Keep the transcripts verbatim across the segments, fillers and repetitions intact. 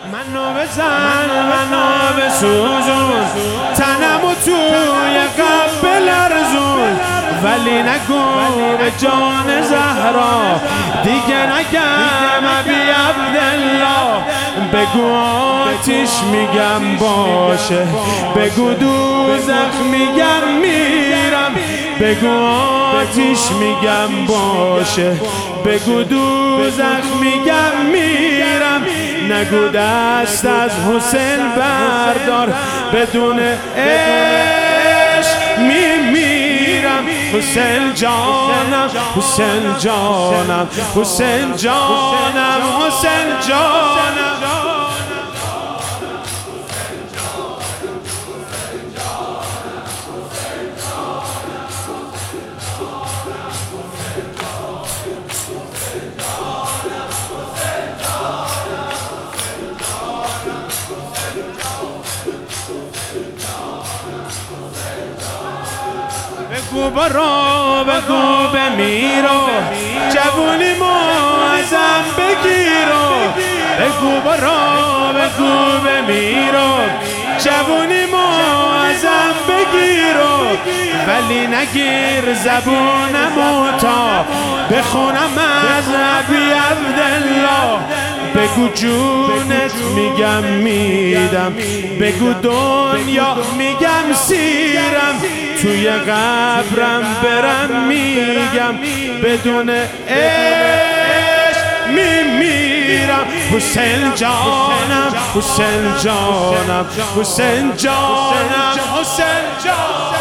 منو بزن منو بسوزون تنمو توی قلب لرزون ولی نگو به جان زهرا دیگه نگم ابی عبدالله بگو آتیش میگم باشه بگو دوزخ میگم میرم بگو آتیش میگم باشه بگو دوزخ میگم میرم نگو دست از حسین بردار بدون عشق میمیرم حسین جانم حسین جانم حسین جانم حسین جانم بگو برو بگو بمیرو جوونی مو ازم بگیرو بگو برو بگو بمیرو جوونی مو ازم بگیرو ولی نگیر زبونمو تا بخونم از ابی عبدالله بگو جونت میگم میدم بگو دنیا میگم سیرم توی قبرم برم میگم بدون عشق میمیرم حسین جانم حسین جانم حسین جانم حسین جانم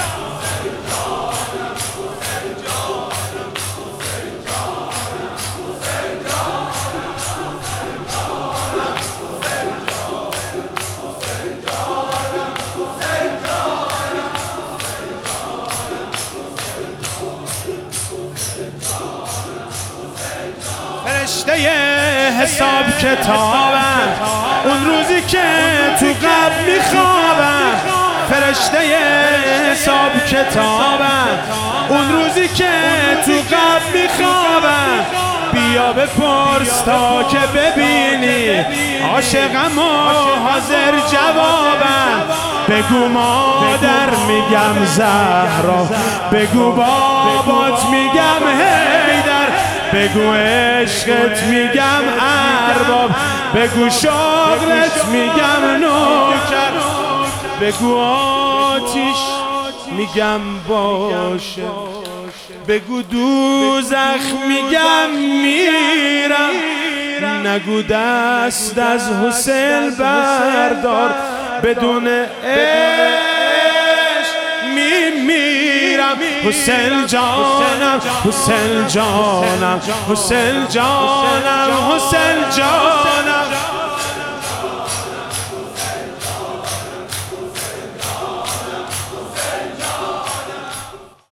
فرشته حساب کتابم اون روزی که تو قبر میخوابم فرشته حساب کتابم اون روزی که تو قبر میخوابم بیا بپرس تا که ببینی عاشقم و حاضر جوابم بگو مادر میگم زهرا بگو بابات میگم حیدر بگو عشقت میگم ارباب بگو شغلت میگم نوکر بگو آتیش میگم باشه بگو دوزخ میگم میرم نگو دست از حسین بردار بدون عشق میمیرم حسین جانم حسین جانم حسین جانم حسین جانم